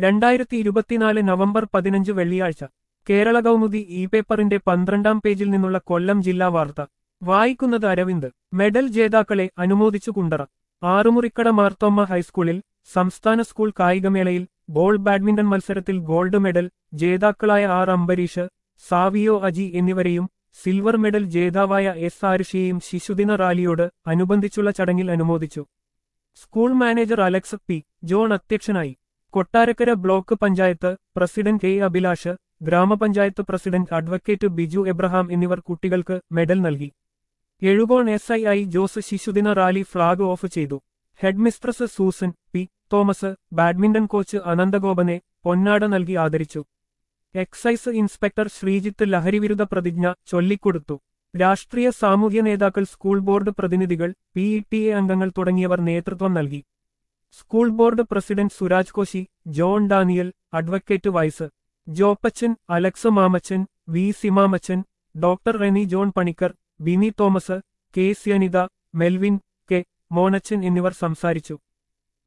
2024 November 15 വെള്ളിയാഴ്ച Kerala Kaumudi E പേപ്പറിന്റെ 12-ാം പേജിൽ നിന്നുള്ള കൊല്ലം ജില്ലാ വാർത്ത വായിക്കുന്നത് അരവിന്ദ്. മെഡൽ ജേതാക്കളെ അനുമോദിച്ചു കുണ്ടറ. ആറുമുറിക്കട മാർത്തോമ്മ ഹൈസ്കൂളിൽ സംസ്ഥാന സ്കൂൾ കായികമേളയിൽ ബോൾ ബാഡ്മിന്റൺ മത്സരത്തിൽ ഗോൾഡ് മെഡൽ ജേതാക്കളായ ആർ അംബരീഷ്, സാവിയോ അജി എന്നിവരെയും സിൽവർ മെഡൽ ജേതാവായ എസ് ആരുഷിയെയും ശിശുദിന റാലിയോട് അനുബന്ധിച്ചുള്ള ചടങ്ങിൽ അനുമോദിച്ചു. School manager Alex P. John അധ്യക്ഷനായി. Kottarakkara block panchayat president A Abhilash, Gramapanchayat president advocate Biju Abraham എന്നിവർ കുട്ടികൾക്ക് മെഡൽ നൽകി. എഴുകോൺ SII ജോസ് ശിശുദിന റാലി ഫ്ളാഗ് ഓഫ് ചെയ്തു. Headmistress Susan P. Thomas, badminton coach അനന്തഗോപനെ പൊന്നാട നൽകി ആദരിച്ചു. എക്സൈസ് ഇൻസ്പെക്ടർ ശ്രീജിത്ത് ലഹരിവിരുദ്ധ പ്രതിജ്ഞ ചൊല്ലിക്കൊടുത്തു. രാഷ്ട്രീയ സാമൂഹ്യ നേതാക്കൾ, സ്കൂൾ ബോർഡ് പ്രതിനിധികൾ, PTA അംഗങ്ങൾ തുടങ്ങിയവർ നേതൃത്വം നൽകി. School board president Suraj Koshy, John Daniel, advocate vice Joppachan, Alex Mamachan, V Simamachan, doctor Reni John Panicker, Bini Thomas, K. C. Anitha, Melvin K. Monachan എന്നിവർ സംസാരിച്ചു.